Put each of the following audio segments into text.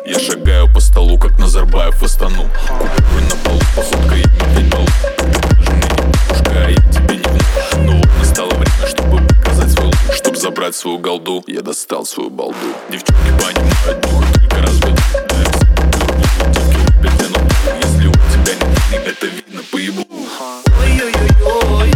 Я шагаю по столу, как Назарбаев в Астану. Купюры на полу, походка и медведь балу. Жены не пушка, я тебе не вношу. Но вот настало время, чтобы показать свой лук. Чтоб забрать свою голду, я достал свою балду. Девчонки понимают, нюх только разводят. Да, я сам девки лупят, я ну. Если у тебя нет, это видно по ебу. Ой-ой-ой-ой.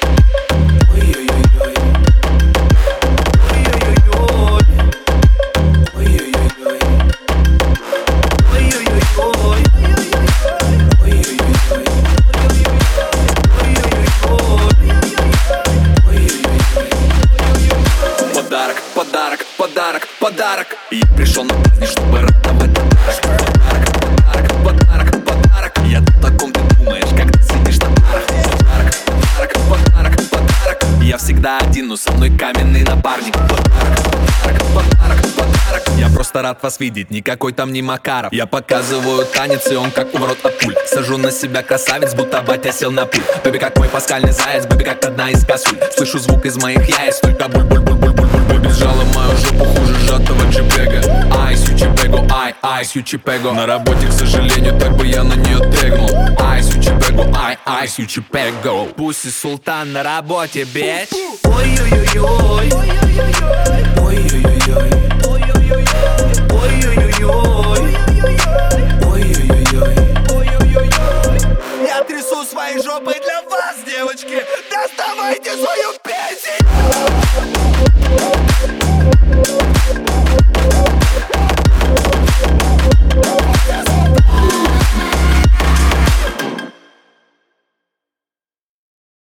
Подарок, подарок, подарок. И я пришел на праздник, чтобы радовать подарок. Подарок, подарок, подарок. Я о таком ты думаешь, когда сидишь на парах. Подарок, подарок, подарок. Я всегда один, но со мной каменный напарник. Подарок, подарок, подарок. Я просто рад вас видеть, никакой там не Макаров. Я показываю танец, и он как уворот от пуль. Сажу на себя красавец, будто батя сел на пуль. Бэби как мой паскальный заяц, бэби как одна из косуль. Слышу звук из моих яиц, только буль-буль-буль-буль-буль. Бэби сжала мою жопу хуже сжатого джипега. Айс, ючипего, айс, ючипего. На работе, к сожалению, так бы я на нее тегнул. Айс, ючипего, айс, ючипего. Пусть султан на работе, бич. Ой-ой-ой-ой. Ой-ой-ой-ой. Ой-ой-ой-ой. Ой-ой-ой-ой. Я трясу своей жопой для вас, девочки. Доставайте свою пенсию.